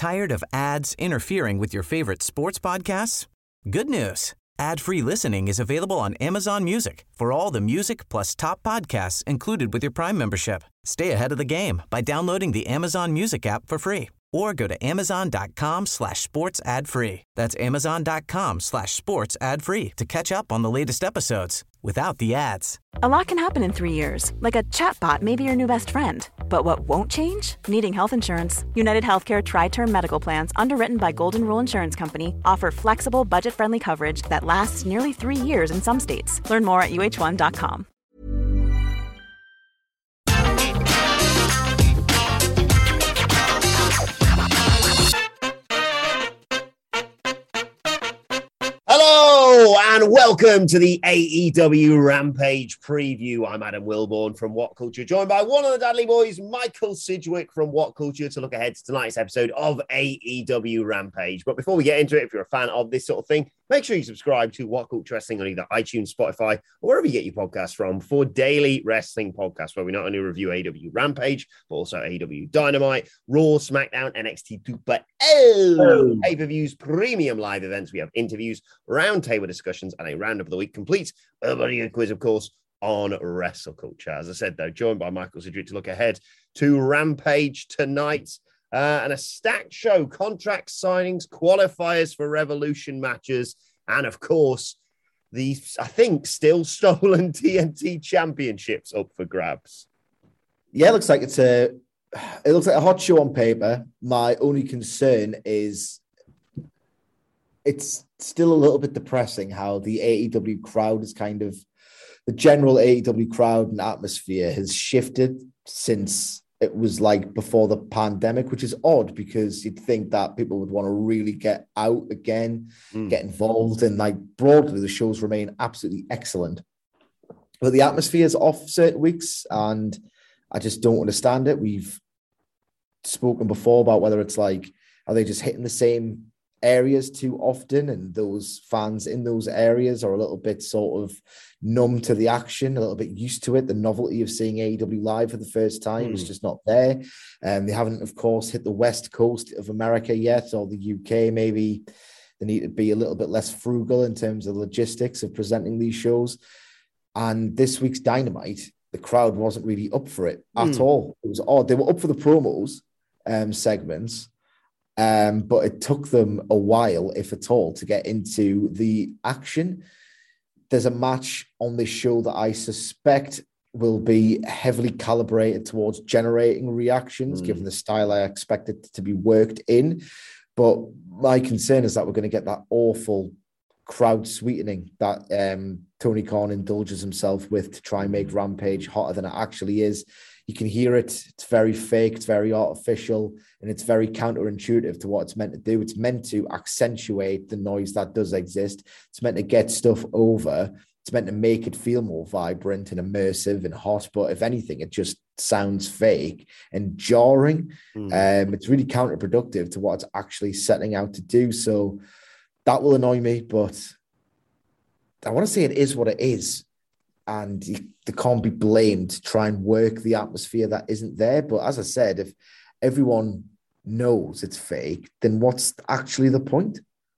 Tired of ads interfering with your favorite sports podcasts? Good news. Ad-free listening is available on Amazon Music for all the music plus top podcasts included with your Prime membership. Stay ahead of the game by downloading the Amazon Music app for free or go to amazon.com/sports ad free. That's amazon.com/sports ad free to catch up on the latest episodes without the ads. A lot can happen in 3 years, like a chatbot may be your new best friend. But what won't change? Needing health insurance. United Healthcare Tri-Term Medical Plans, underwritten by Golden Rule Insurance Company, offer flexible, budget-friendly coverage that lasts nearly 3 years in some states. Learn more at uh1.com. Hello and welcome to the AEW Rampage preview. I'm Adam Wilborn from What Culture, joined by one of the Dudley boys, Michael Sidgwick from What Culture, to look ahead to tonight's episode of AEW Rampage. But before we get into it, if you're a fan of this sort of thing, make sure you subscribe to What Culture Wrestling on either iTunes, Spotify, or wherever you get your podcasts from for daily wrestling podcasts, where we not only review AEW Rampage, but also AEW Dynamite, Raw, SmackDown, NXT 2.0, pay-per-views, premium live events. We have interviews, roundtable discussions, and a roundup of the week complete with a quiz, of course, on wrestle culture. As I said, though, joined by Michael Sidgwick to look ahead to Rampage tonight. And a stacked show, contract signings, qualifiers for Revolution matches, and of course, the, I think, still stolen TNT championships up for grabs. Yeah, it looks like it looks like a hot show on paper. My only concern is it's still a little bit depressing how the AEW crowd is the general AEW crowd and atmosphere has shifted since it was like before the pandemic, which is odd because you'd think that people would want to really get out again, get involved, and like broadly the shows remain absolutely excellent. But the atmosphere is off certain weeks and I just don't understand it. We've spoken before about whether it's like, are they just hitting the same areas too often, and those fans in those areas are a little bit sort of numb to the action, a little bit used to it. The novelty of seeing AEW live for the first time is just not there. They haven't, of course, hit the West Coast of America yet, or the UK. Maybe they need to be a little bit less frugal in terms of logistics of presenting these shows. And this week's Dynamite, the crowd wasn't really up for it at all. It was odd. They were up for the promos segments, but it took them a while, if at all, to get into the action. There's a match on this show that I suspect will be heavily calibrated towards generating reactions, given the style I expect it to be worked in. But my concern is that we're going to get that awful crowd sweetening that Tony Khan indulges himself with to try and make Rampage hotter than it actually is. You can hear it. It's very fake. It's very artificial, and it's very counterintuitive to what it's meant to do. It's meant to accentuate the noise that does exist. It's meant to get stuff over. It's meant to make it feel more vibrant and immersive and hot. But if anything, it just sounds fake and jarring. It's really counterproductive to what it's actually setting out to do. So that will annoy me, but I want to say it is what it is. And they can't be blamed to try and work the atmosphere that isn't there. But as I said, if everyone knows it's fake, then what's actually the point?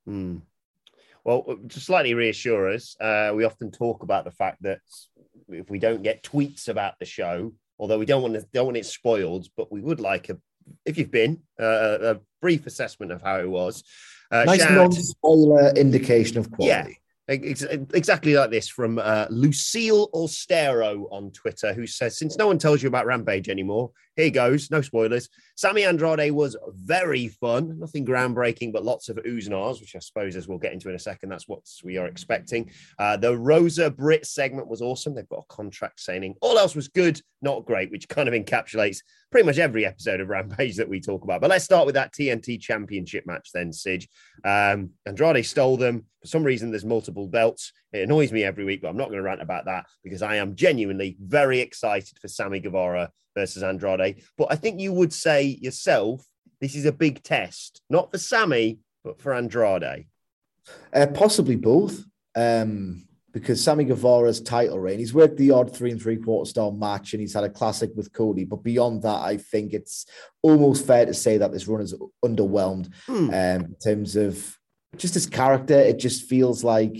Well, to slightly reassure us, we often talk about the fact that if we don't get tweets about the show, although we don't want it spoiled, but we would like if you've been, a brief assessment of how it was. Nice non-spoiler indication of quality. Yeah. Exactly like this from Lucille Austero on Twitter, who says, since no one tells you about Rampage anymore, here goes, no spoilers. Sammy Andrade was very fun. Nothing groundbreaking, but lots of oohs and ahs, which I suppose, as we'll get into in a second, that's what we are expecting. The Rosa Britt segment was awesome. They've got a contract signing. All else was good, not great, which kind of encapsulates pretty much every episode of Rampage that we talk about. But let's start with that TNT Championship match then, Sidge. Andrade stole them. For some reason, there's multiple belts. It annoys me every week, but I'm not going to rant about that because I am genuinely very excited for Sammy Guevara versus Andrade. But I think you would say yourself, this is a big test, not for Sammy, but for Andrade. Possibly both. because Sammy Guevara's title reign, he's worked the odd 3 3/4 star match and he's had a classic with Cody. But beyond that, I think it's almost fair to say that this run is underwhelmed in terms of just his character. It just feels like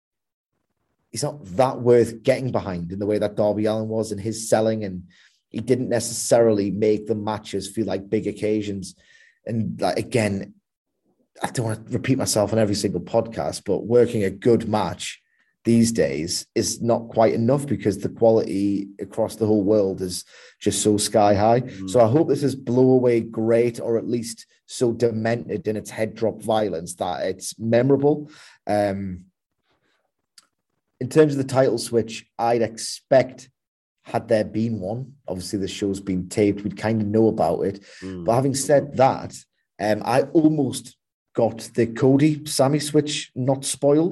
he's not that worth getting behind in the way that Darby Allin was in his selling, and he didn't necessarily make the matches feel like big occasions. And like, again, I don't want to repeat myself on every single podcast, but working a good match these days is not quite enough because the quality across the whole world is just so sky high. So I hope this is blow away great, or at least so demented in its head drop violence that it's memorable. In terms of the title switch, I'd expect, had there been one, obviously the show's been taped, we'd kind of know about it. But having said that, I almost got the Cody Sammy switch not spoiled.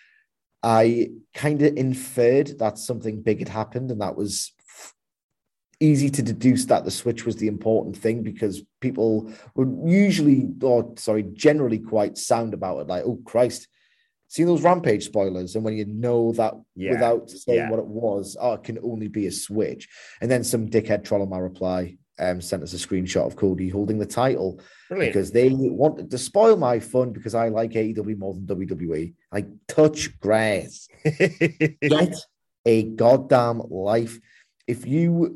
I kind of inferred that something big had happened, and that was easy to deduce that the switch was the important thing because people were generally quite sound about it. Like, oh Christ, seen those Rampage spoilers? And when you know that without saying what it was, it can only be a switch. And then some dickhead troll on my reply sent us a screenshot of Cody holding the title. Brilliant. Because they wanted to spoil my fun because I like AEW more than WWE. Like, touch grass. Get a goddamn life. If the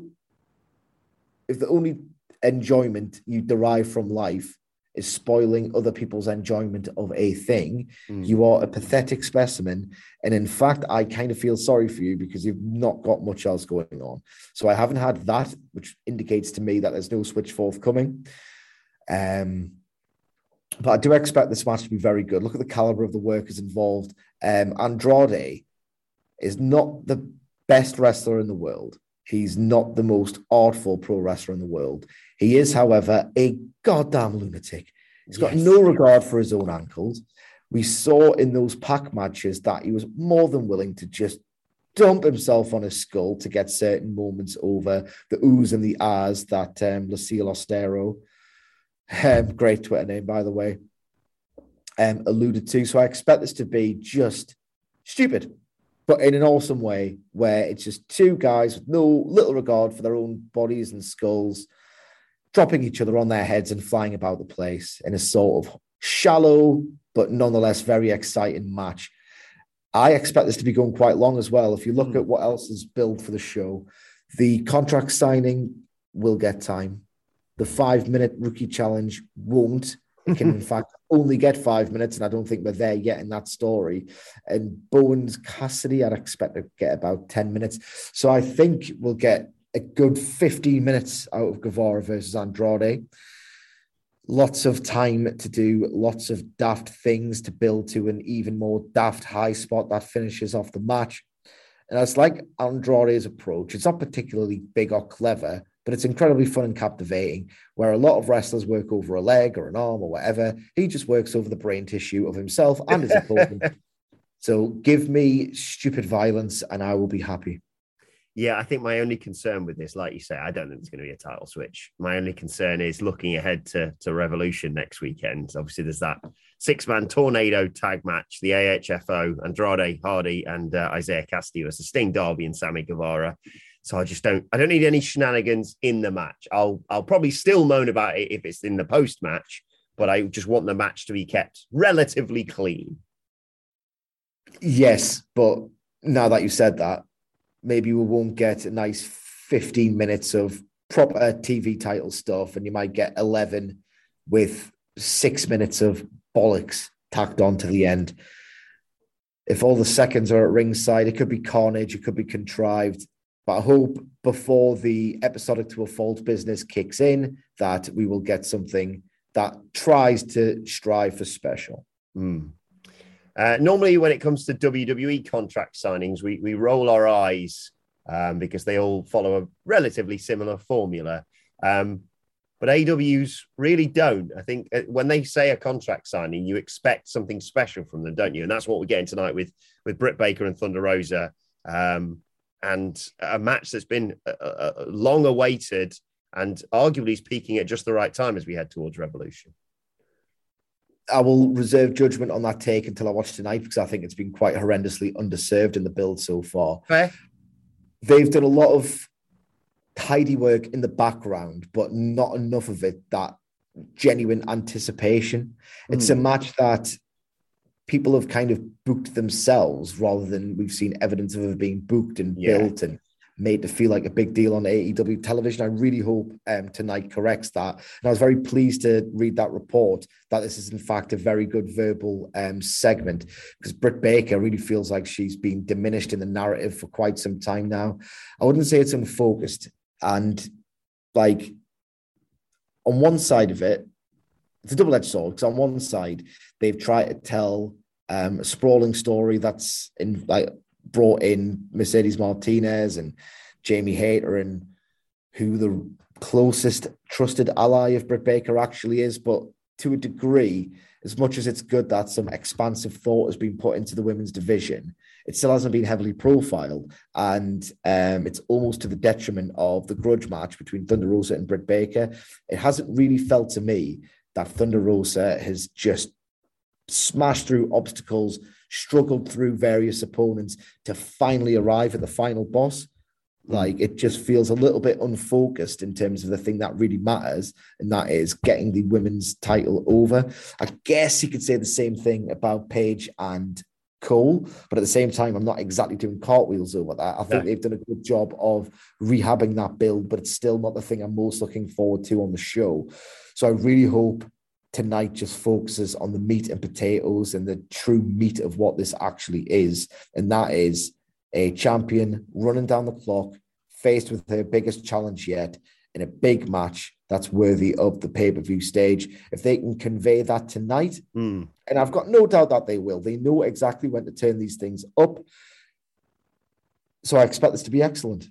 only enjoyment you derive from life is spoiling other people's enjoyment of a thing, you are a pathetic specimen. And in fact, I kind of feel sorry for you because you've not got much else going on. So I haven't had that, which indicates to me that there's no switch forthcoming. But I do expect this match to be very good. Look at the caliber of the workers involved. Andrade is not the best wrestler in the world. He's not the most artful pro wrestler in the world. He is, however, a goddamn lunatic. He's got no regard for his own ankles. We saw in those pack matches that he was more than willing to just dump himself on his skull to get certain moments over, the oohs and the ahs that Lucille Ostero, great Twitter name, by the way, alluded to. So I expect this to be just stupid, but in an awesome way, where it's just two guys with no little regard for their own bodies and skulls, dropping each other on their heads and flying about the place in a sort of shallow, but nonetheless very exciting match. I expect this to be going quite long as well. If you look at what else is billed for the show, the contract signing will get time. The 5-minute rookie challenge won't. It can, in fact, only get 5 minutes, and I don't think we're there yet in that story. And Bowens Cassidy, I'd expect to get about 10 minutes. So I think we'll get a good 15 minutes out of Guevara versus Andrade. Lots of time to do lots of daft things to build to an even more daft high spot that finishes off the match. And it's like Andrade's approach. It's not particularly big or clever, but it's incredibly fun and captivating, where a lot of wrestlers work over a leg or an arm or whatever. He just works over the brain tissue of himself and his opponent. So give me stupid violence and I will be happy. Yeah, I think my only concern with this, like you say, I don't think there's going to be a title switch. My only concern is looking ahead to Revolution next weekend. Obviously, there's that 6-man tornado tag match, the AHFO, Andrade, Hardy, and Isaiah Cassidy versus Sting, Darby, and Sammy Guevara. So I don't need any shenanigans in the match. I'll probably still moan about it if it's in the post-match, but I just want the match to be kept relatively clean. Yes, but now that you said that, maybe we won't get a nice 15 minutes of proper TV title stuff, and you might get 11 with 6 minutes of bollocks tacked on to the end. If all the seconds are at ringside, it could be carnage, it could be contrived. But I hope before the episodic to a fault business kicks in, that we will get something that tries to strive for special. Normally, when it comes to WWE contract signings, we roll our eyes because they all follow a relatively similar formula. But AEW's really don't. I think when they say a contract signing, you expect something special from them, don't you? And that's what we're getting tonight with Britt Baker and Thunder Rosa. And a match that's been long awaited and arguably is peaking at just the right time as we head towards Revolution. I will reserve judgment on that take until I watch tonight, because I think it's been quite horrendously underserved in the build so far. Fair. They've done a lot of tidy work in the background, but not enough of it that genuine anticipation. It's a match that people have kind of booked themselves rather than we've seen evidence of it being booked and built and made to feel like a big deal on AEW television. I really hope tonight corrects that. And I was very pleased to read that report that this is in fact a very good verbal segment, because Britt Baker really feels like she's been diminished in the narrative for quite some time now. I wouldn't say it's unfocused. And like on one side of it, it's a double-edged sword, because on one side, they've tried to tell a sprawling story that's brought in Mercedes Martinez and Jamie Hayter, and who the closest trusted ally of Britt Baker actually is. But to a degree, as much as it's good that some expansive thought has been put into the women's division, it still hasn't been heavily profiled. And it's almost to the detriment of the grudge match between Thunder Rosa and Britt Baker. It hasn't really felt to me that Thunder Rosa has just smashed through obstacles, struggled through various opponents to finally arrive at the final boss. Like, it just feels a little bit unfocused in terms of the thing that really matters, and that is getting the women's title over. I guess you could say the same thing about Paige and Cole, but at the same time, I'm not exactly doing cartwheels over that. I think they've done a good job of rehabbing that build, but it's still not the thing I'm most looking forward to on the show. So I really hope tonight just focuses on the meat and potatoes and the true meat of what this actually is. And that is a champion running down the clock, faced with her biggest challenge yet in a big match that's worthy of the pay-per-view stage. If they can convey that tonight, and I've got no doubt that they will, they know exactly when to turn these things up. So I expect this to be excellent.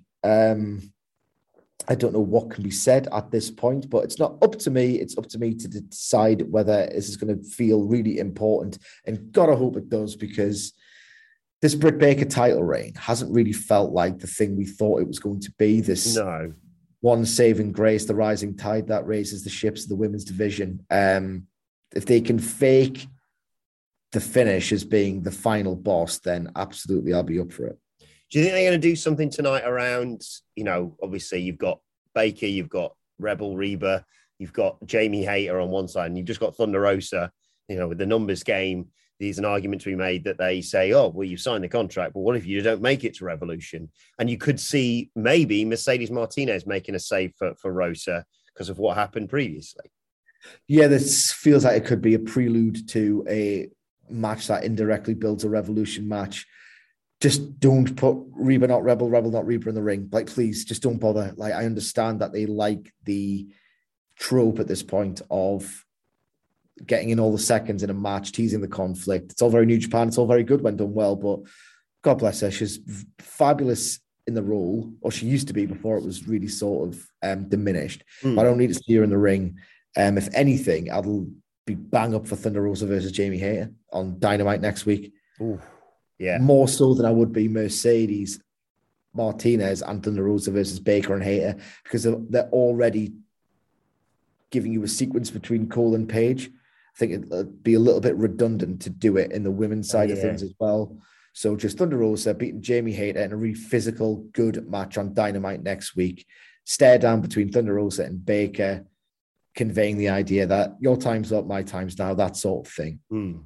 I don't know what can be said at this point, but it's not up to me. It's up to me to decide whether this is going to feel really important. And gotta hope it does, because this Britt Baker title reign hasn't really felt like the thing we thought it was going to be. This one saving grace, the rising tide that raises the ships of the women's division. If they can fake the finish as being the final boss, then absolutely I'll be up for it. Do you think they're going to do something tonight around, obviously you've got Baker, you've got Rebel Reba, you've got Jamie Hayter on one side, and you've just got Thunder Rosa, with the numbers game. There's an argument to be made that they say, oh, well, you signed the contract, but what if you don't make it to Revolution? And you could see maybe Mercedes Martinez making a save for Rosa because of what happened previously. Yeah, this feels like it could be a prelude to a match that indirectly builds a Revolution match. Just don't put Reba not Rebel, Rebel not Reba in the ring. Like, please, just don't bother. Like, I understand that they like the trope at this point of getting in all the seconds in a match, teasing the conflict. It's all very New Japan. It's all very good when done well, but God bless her. She's fabulous in the role, or she used to be before it was really sort of diminished. But I don't need to see her in the ring. If anything, I'll be bang up for Thunder Rosa versus Jamie Hayter on Dynamite next week. Ooh. Yeah, more so than I would be Mercedes Martinez and Thunder Rosa versus Baker and Hayter, because they're already giving you a sequence between Cole and Paige. I think it'd be a little bit redundant to do it in the women's side of things as well. So just Thunder Rosa beating Jamie Hayter in a really physical, good match on Dynamite next week. Stare down between Thunder Rosa and Baker, conveying the idea that your time's up, my time's now, that sort of thing.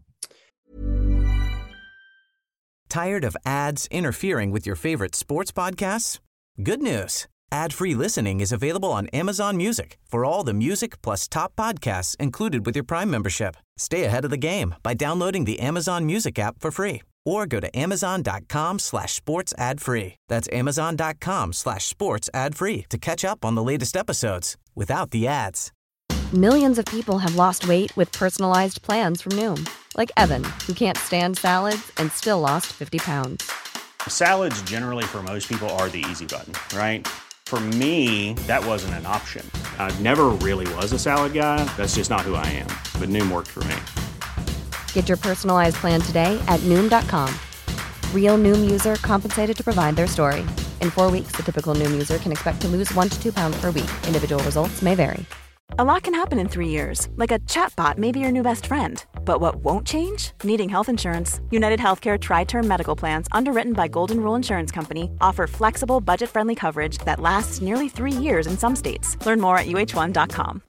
Tired of ads interfering with your favorite sports podcasts? Good news. Ad-free listening is available on Amazon Music for all the music plus top podcasts included with your Prime membership. Stay ahead of the game by downloading the Amazon Music app for free, or go to amazon.com/sports ad free. That's amazon.com/sports ad free to catch up on the latest episodes without the ads. Millions of people have lost weight with personalized plans from Noom. Like Evan, who can't stand salads and still lost 50 pounds. Salads generally for most people are the easy button, right? For me, that wasn't an option. I never really was a salad guy. That's just not who I am. But Noom worked for me. Get your personalized plan today at Noom.com. Real Noom user compensated to provide their story. In 4 weeks, the typical Noom user can expect to lose 1 to 2 pounds per week. Individual results may vary. A lot can happen in 3 years, like a chatbot may be your new best friend. But what won't change? Needing health insurance. United Healthcare Tri-Term Medical Plans, underwritten by Golden Rule Insurance Company, offer flexible, budget-friendly coverage that lasts nearly 3 years in some states. Learn more at uh1.com.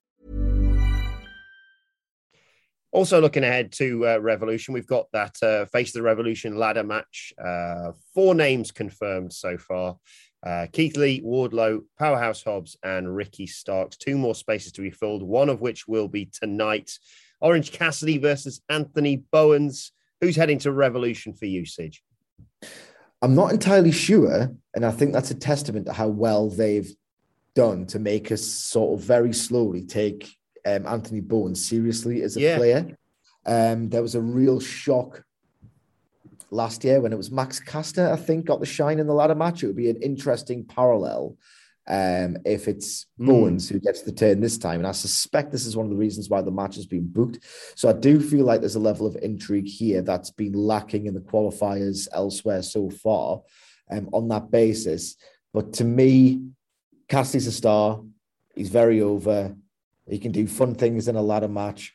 Also looking ahead to Revolution, we've got that Face of the Revolution ladder match. 4 names confirmed so far. Keith Lee, Wardlow, Powerhouse Hobbs, and Ricky Starks. 2 more spaces to be filled, one of which will be tonight. Orange Cassidy versus Anthony Bowens. Who's heading to Revolution for you, Sige? I'm not entirely sure, and I think that's a testament to how well they've done to make us sort of very slowly take Anthony Bowens seriously as a player. There was a real shock last year when it was Max Caster, I think, got the shine in the ladder match. It would be an interesting parallel if it's Bowens who gets the turn this time. And I suspect this is one of the reasons why the match has been booked. So I do feel like there's a level of intrigue here that's been lacking in the qualifiers elsewhere so far on that basis. But to me, Cassidy's a star. He's very over. He can do fun things in a ladder match.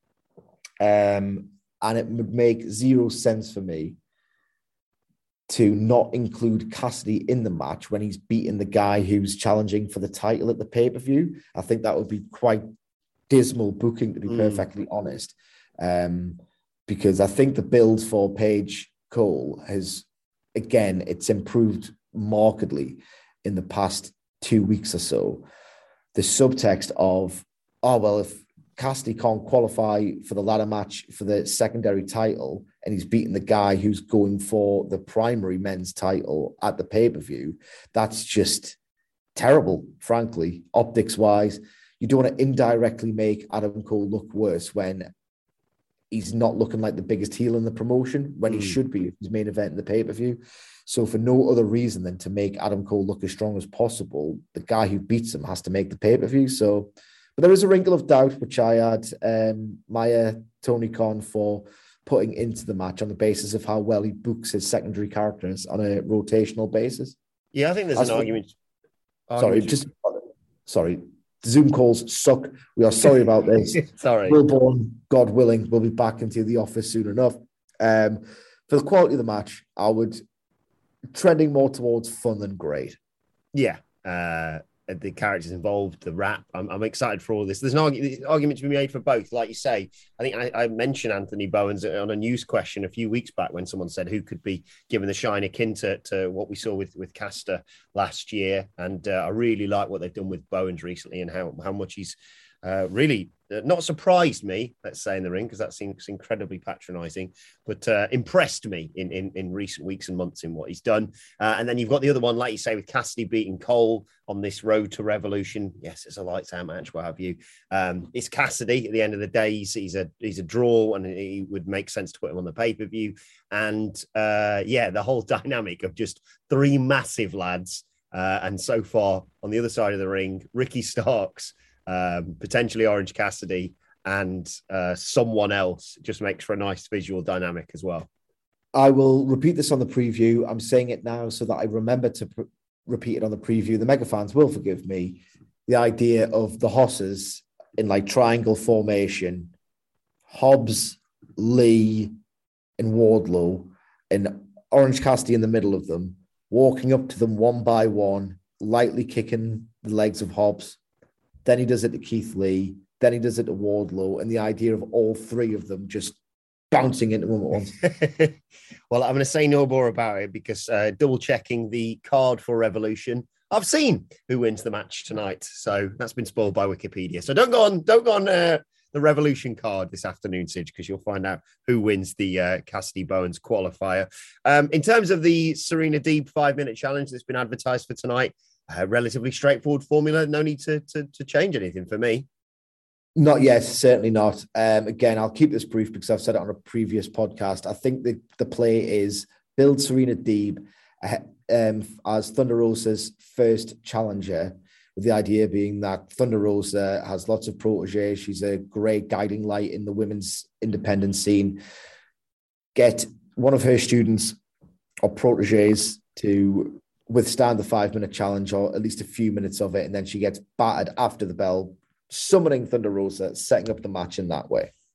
And it would make zero sense for me to not include Cassidy in the match when he's beating the guy who's challenging for the title at the pay-per-view. I think that would be quite dismal booking, to be perfectly honest. Because I think the build for Paige Cole has, again, it's improved markedly in the past 2 weeks or so. The subtext of, oh, well, if Cassidy can't qualify for the ladder match for the secondary title and he's beating the guy who's going for the primary men's title at the pay-per-view, that's just terrible, frankly, optics-wise. You don't want to indirectly make Adam Cole look worse when he's not looking like the biggest heel in the promotion, when he should be if he's main event in the pay-per-view. So for no other reason than to make Adam Cole look as strong as possible, the guy who beats him has to make the pay-per-view. So, but there is a wrinkle of doubt, which I had Tony Khan for putting into the match on the basis of how well he books his secondary characters on a rotational basis. Yeah, I think there's an argument. Sorry. Zoom calls suck. We are sorry about this. Sorry. Wilborn, God willing, will be back into the office soon enough. For the quality of the match, I would trending more towards fun than great. Yeah. The characters involved, the rap. I'm excited for all this. There's an argument to be made for both. Like you say, I think I mentioned Anthony Bowens on a news question a few weeks back when someone said who could be given the shine akin to what we saw with Caster last year. And I really like what they've done with Bowens recently and how much he's really not surprised me, let's say, in the ring, because that seems incredibly patronizing, but impressed me in recent weeks and months in what he's done. And then you've got the other one, like you say, with Cassidy beating Cole on this road to Revolution. Yes, it's a lights out match, what have you. It's Cassidy at the end of the day. He's a draw, and it would make sense to put him on the pay-per-view. And the whole dynamic of just 3 massive lads. And so far on the other side of the ring, Ricky Starks, potentially Orange Cassidy, and someone else just makes for a nice visual dynamic as well. I will repeat this on the preview. I'm saying it now so that I remember to repeat it on the preview. The mega fans will forgive me. The idea of the Hosses in like triangle formation, Hobbs, Lee, and Wardlow, and Orange Cassidy in the middle of them, walking up to them one by one, lightly kicking the legs of Hobbs. Then he does it to Keith Lee. Then he does it to Wardlow. And the idea of all 3 of them just bouncing into him at once. Well, I'm going to say no more about it because double checking the card for Revolution, I've seen who wins the match tonight. So that's been spoiled by Wikipedia. So don't go on the Revolution card this afternoon, Sige, because you'll find out who wins the Cassidy Bowens qualifier. In terms of the Serena Deeb 5-minute challenge that's been advertised for tonight, relatively straightforward formula. No need to change anything for me. Not yet, certainly not. Again, I'll keep this brief because I've said it on a previous podcast. I think the play is build Serena Deeb as Thunder Rosa's first challenger, with the idea being that Thunder Rosa has lots of proteges. She's a great guiding light in the women's independent scene. Get one of her students or proteges to withstand the 5-minute challenge, or at least a few minutes of it, and then she gets battered after the bell, summoning Thunder Rosa, setting up the match in that way.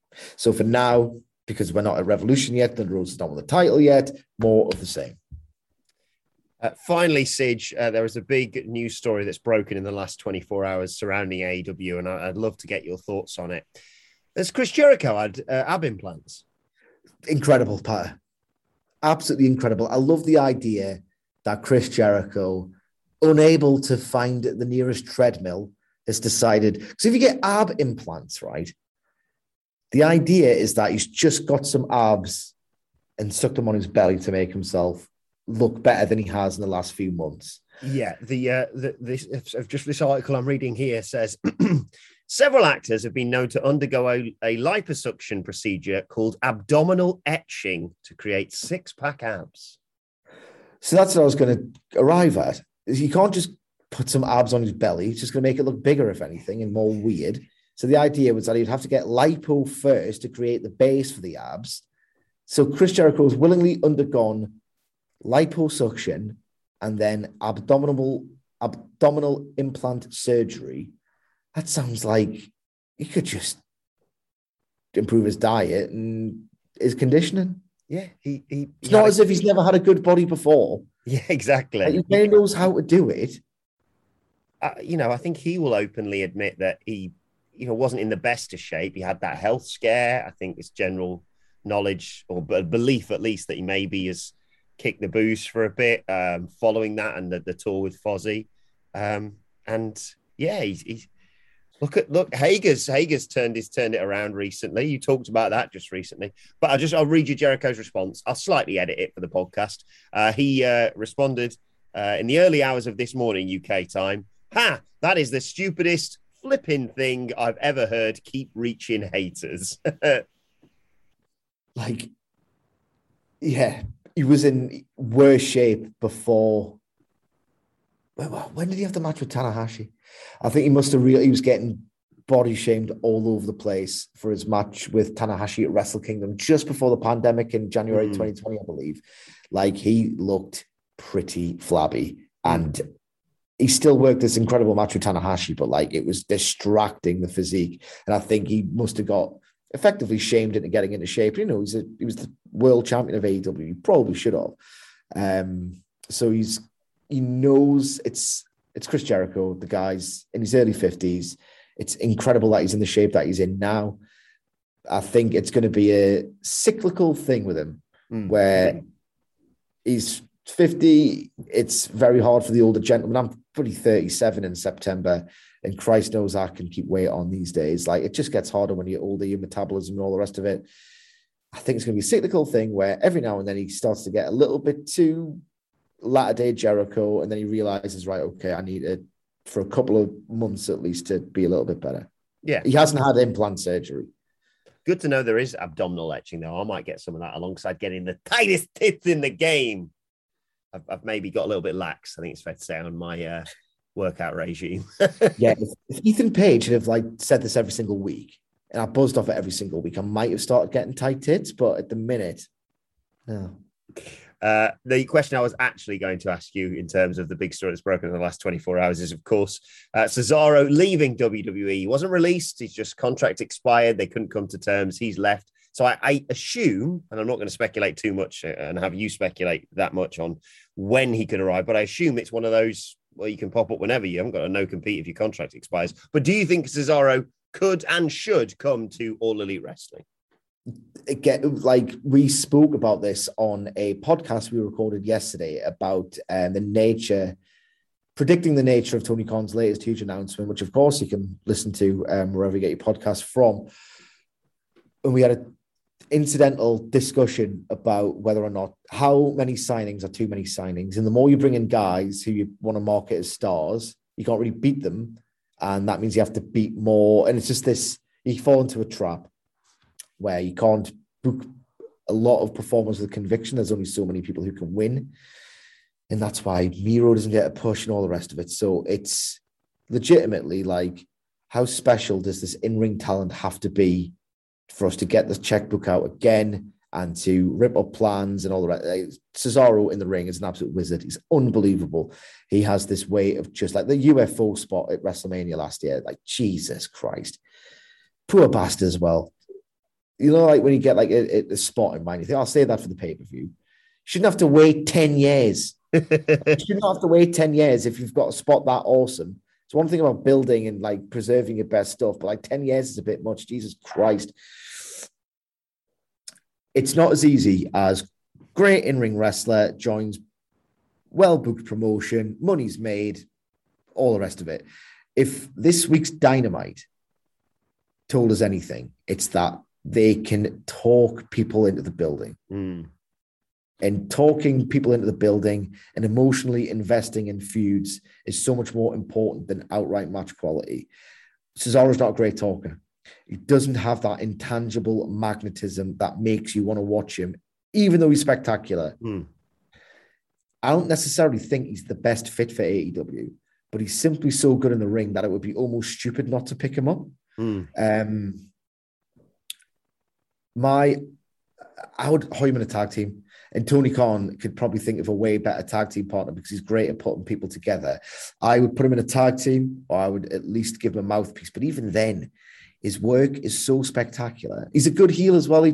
So for now, because we're not at Revolution yet, Thunder Rosa's not won the title yet, more of the same. Finally, Sige, there was a big news story that's broken in the last 24 hours surrounding AEW, and I'd love to get your thoughts on it. Has Chris Jericho had ab implants? Incredible, Pat. Absolutely incredible. I love the idea that Chris Jericho, unable to find the nearest treadmill, has decided, because if you get ab implants, right, the idea is that he's just got some abs and stuck them on his belly to make himself look better than he has in the last few months. Yeah, this article I'm reading here says several actors have been known to undergo a liposuction procedure called abdominal etching to create six-pack abs. So that's what I was going to arrive at. Is you can't just put some abs on his belly. It's just going to make it look bigger, if anything, and more weird. So the idea was that he'd have to get lipo first to create the base for the abs. So Chris Jericho has willingly undergone liposuction and then abdominal implant surgery. That sounds like he could just improve his diet and his conditioning. Yeah, it's not as if he's never had a good body before. Yeah, exactly. Like, he knows how to do it. I think he will openly admit that he, wasn't in the best of shape. He had that health scare. I think it's general knowledge or belief, at least, that he maybe has kicked the booze for a bit following that and the tour with Fozzy. He's look. Hager's turned it around recently. You talked about that just recently, but I'll read you Jericho's response. I'll slightly edit it for the podcast. He responded in the early hours of this morning UK time. Ha! That is the stupidest flipping thing I've ever heard. Keep reaching, haters. He was in worse shape before. When did he have the match with Tanahashi? I think he must have he was getting body shamed all over the place for his match with Tanahashi at Wrestle Kingdom just before the pandemic in January 2020, I believe. Like, he looked pretty flabby, and he still worked this incredible match with Tanahashi, but it was distracting, the physique. And I think he must have got effectively shamed into getting into shape. He was the world champion of AEW. He probably should have. So he knows it's Chris Jericho. The guy's in his early 50s. It's incredible that he's in the shape that he's in now. I think it's going to be a cyclical thing with him where he's 50. It's very hard for the older gentleman. I'm pretty 37 in September, and Christ knows I can keep weight on these days. It just gets harder when you're older, your metabolism and all the rest of it. I think it's going to be a cyclical thing where every now and then he starts to get a little bit too latter-day Jericho, and then he realizes, right, okay, I need it for a couple of months at least to be a little bit better. Yeah. He hasn't had implant surgery. Good to know there is abdominal etching, though. I might get some of that alongside getting the tightest tits in the game. I've maybe got a little bit lax, I think it's fair to say, on my workout regime. Yeah, if Ethan Page had said this every single week, and I buzzed off it every single week, I might have started getting tight tits, but at the minute, no. The question I was actually going to ask you in terms of the big story that's broken in the last 24 hours is, of course, Cesaro leaving WWE. He wasn't released. His just contract expired. They couldn't come to terms. He's left. So I assume, and I'm not going to speculate too much and have you speculate that much on when he could arrive, but I assume it's one of those where you can pop up whenever. You haven't got a no compete if your contract expires. But do you think Cesaro could and should come to All Elite Wrestling? Again, we spoke about this on a podcast we recorded yesterday about predicting the nature of Tony Khan's latest huge announcement, which of course you can listen to wherever you get your podcast from. And we had an incidental discussion about whether or not how many signings are too many signings. And the more you bring in guys who you want to market as stars, you can't really beat them. And that means you have to beat more. And it's just this, you fall into a trap where you can't book a lot of performers with conviction. There's only so many people who can win. And that's why Miro doesn't get a push and all the rest of it. So it's legitimately how special does this in-ring talent have to be for us to get the checkbook out again and to rip up plans and all the rest? Cesaro in the ring is an absolute wizard. He's unbelievable. He has this way of just the UFO spot at WrestleMania last year. Jesus Christ. Poor bastard as well. You know, like when you get like a spot in mind, you think, I'll say that for the pay-per-view. You shouldn't have to wait 10 years. You shouldn't have to wait 10 years if you've got a spot that awesome. It's one thing about building and like preserving your best stuff, but like 10 years is a bit much. Jesus Christ. It's not as easy as great in-ring wrestler, joins well-booked promotion, money's made, all the rest of it. If this week's Dynamite told us anything, it's that they can talk people into the building. And talking people into the building and emotionally investing in feuds is so much more important than outright match quality. Cesaro's not a great talker. He doesn't have that intangible magnetism that makes you want to watch him, even though he's spectacular. I don't necessarily think he's the best fit for AEW, but he's simply so good in the ring that it would be almost stupid not to pick him up. I would hire him in a tag team. And Tony Khan could probably think of a way better tag team partner because he's great at putting people together. I would put him in a tag team, or I would at least give him a mouthpiece. But even then, his work is so spectacular. He's a good heel as well. I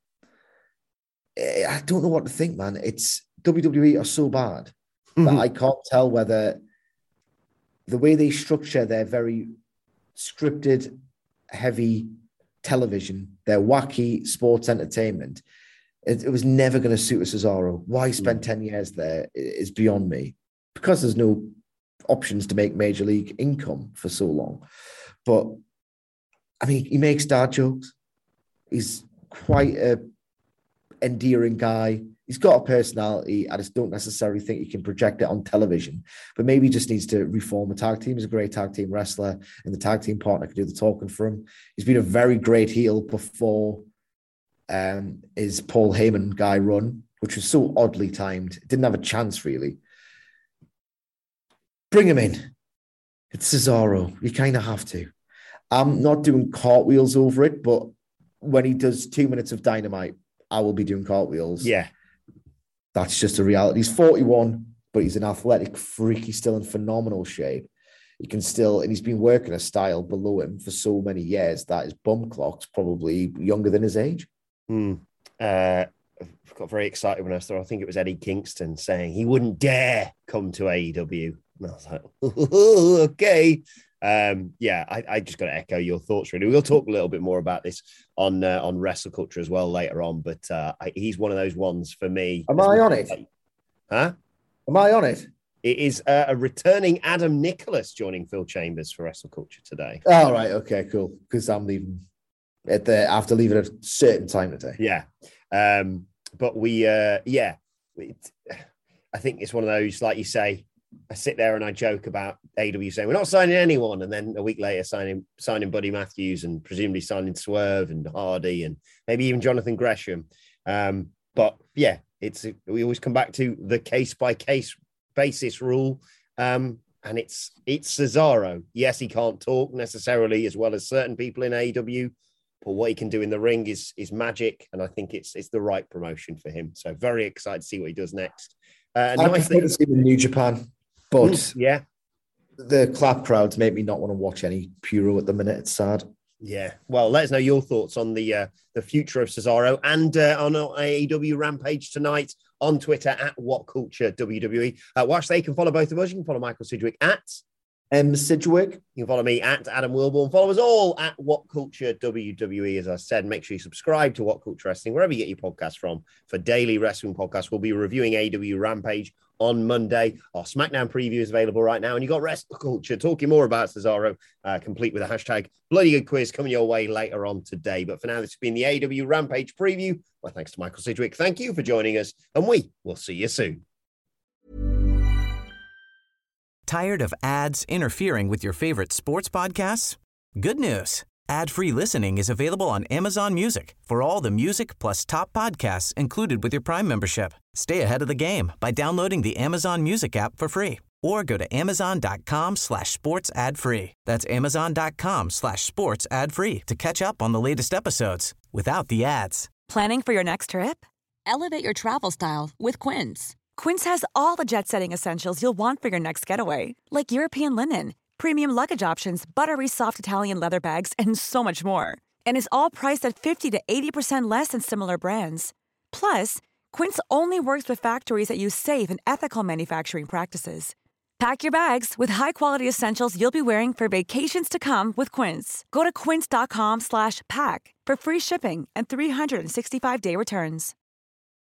don't know what to think, man. It's WWE are so bad that I can't tell whether the way they structure their very scripted, heavy television, their wacky sports entertainment, it was never going to suit a Cesaro. Why spend 10 years there is beyond me, because there's no options to make major league income for so long. But I mean, he makes dad jokes. He's quite a endearing guy. He's got a personality. I just don't necessarily think he can project it on television, but maybe he just needs to reform a tag team. He's a great tag team wrestler, and the tag team partner can do the talking for him. He's been a very great heel before his Paul Heyman guy run, which was so oddly timed. It didn't have a chance, really. Bring him in. It's Cesaro. You kind of have to. I'm not doing cartwheels over it, but when he does 2 minutes of Dynamite, I will be doing cartwheels. Yeah. That's just a reality. He's 41, but he's an athletic freak. He's still in phenomenal shape. He can still, and he's been working a style below him for so many years that his bum clock's probably younger than his age. I got very excited when I saw, I think it was Eddie Kingston saying he wouldn't dare come to AEW. And I was like, okay. I just got to echo your thoughts, really. We'll talk a little bit more about this on Wrestle Culture as well later on, but he's one of those ones for me. Am I on it? Huh? Am I on it? It is a returning Adam Nicholas joining Phil Chambers for Wrestle Culture today. All right, okay, cool. Because I'm leaving after leaving at a certain time today. Yeah. But I think it's one of those, like you say, I sit there and I joke about AEW saying we're not signing anyone, and then a week later signing Buddy Matthews and presumably signing Swerve and Hardy and maybe even Jonathan Gresham. But yeah, we always come back to the case by case basis rule, and it's Cesaro. Yes, he can't talk necessarily as well as certain people in AEW, but what he can do in the ring is magic, and I think it's the right promotion for him. So very excited to see what he does next. I prefer to see him in New Japan. But yeah, the clap crowds make me not want to watch any Puro at the minute. It's sad. Yeah. Well, let us know your thoughts on the future of Cesaro and on our AEW Rampage tonight on Twitter at WhatCultureWWE. Watch they can follow both of us. You can follow Michael Sidgwick at Sidgwick. You can follow me at Adam Wilborn. Follow us all at WhatCultureWWE. As I said, make sure you subscribe to What Culture Wrestling, wherever you get your podcasts from, for daily wrestling podcasts. We'll be reviewing AEW Rampage on Monday. Our SmackDown preview is available right now. And you got Wrestle Culture talking more about Cesaro, complete with a hashtag Bloody Good Quiz coming your way later on today. But for now, this has been the AEW Rampage preview. My thanks to Michael Sidgwick. Thank you for joining us, and we will see you soon. Tired of ads interfering with your favorite sports podcasts? Good news. Ad-free listening is available on Amazon Music for all the music plus top podcasts included with your Prime membership. Stay ahead of the game by downloading the Amazon Music app for free or go to amazon.com/sports ad free. That's amazon.com/sports ad free to catch up on the latest episodes without the ads. Planning for your next trip? Elevate your travel style with Quince. Quince has all the jet-setting essentials you'll want for your next getaway, like European linen, premium luggage options, buttery soft Italian leather bags, and so much more. And is all priced at 50 to 80% less than similar brands. Plus, Quince only works with factories that use safe and ethical manufacturing practices. Pack your bags with high-quality essentials you'll be wearing for vacations to come with Quince. Go to quince.com/pack for free shipping and 365-day returns.